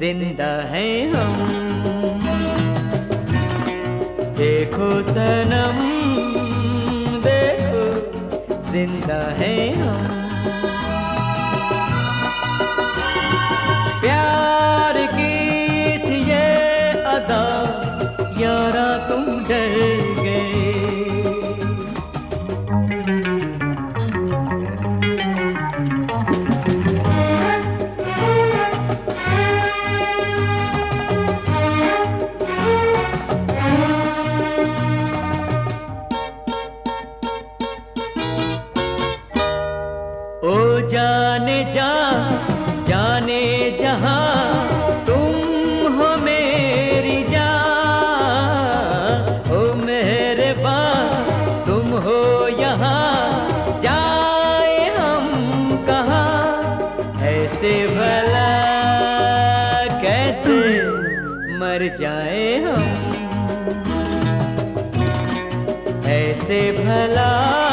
जिंदा हैं हम। देखो सनम देखो जिंदा हैं हम। प्यार की थी ये अदा यारा तुम डर गए। ओ जाने जा जाने जहां तुम हो मेरी जान। ओ मेहरबान तुम हो यहाँ जाए हम कहाँ। ऐसे भला कैसे मर जाए हम। ऐसे भला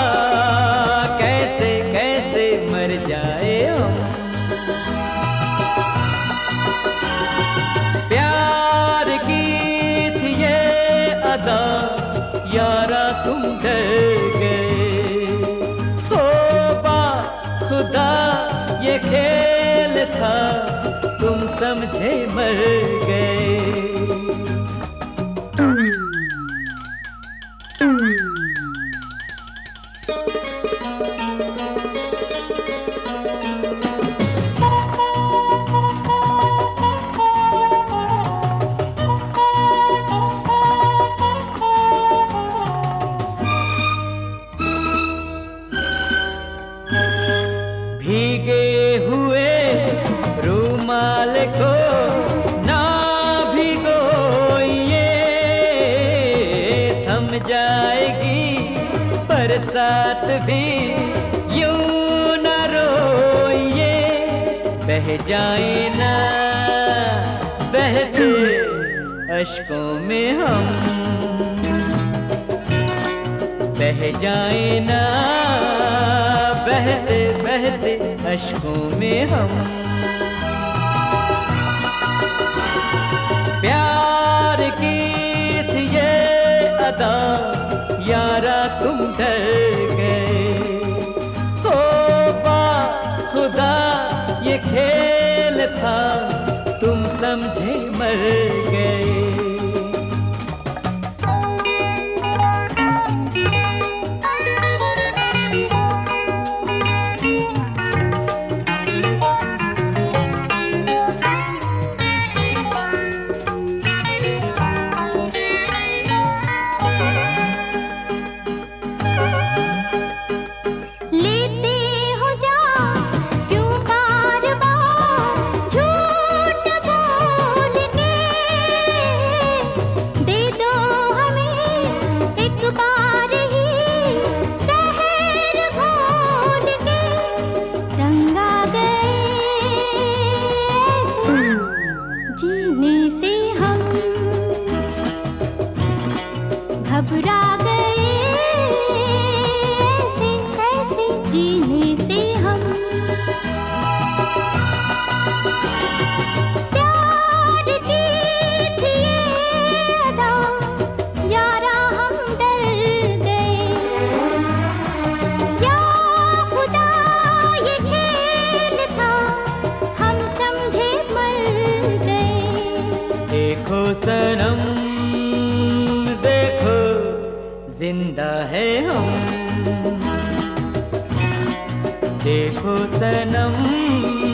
कैसे कैसे मर जाए हम। प्यार की थी ये अदा यारा तुम डर गए। हो बा खुदा ये खेल था तुम समझे मर गए। भीगे हुए रूमाल को ना भिगो ये। थम जाएगी बरसात भी यूं न रोइए। बह जाए ना बहते अश्कों में हम। बह जाए ना बहते बहते अश्कों में हम। प्यार की थी ये अदा यारा तुम डर गए। हो बा खुदा ये खेल था तुम समझे मर गए। घबरा गए ऐसे कैसे जीने से हम। प्यार की थी ये अदा यारा हम डर गए। या खुदा ये खेल था हम समझे मर गए। देखो सनम देखो जिंदा है हम। देखो सनम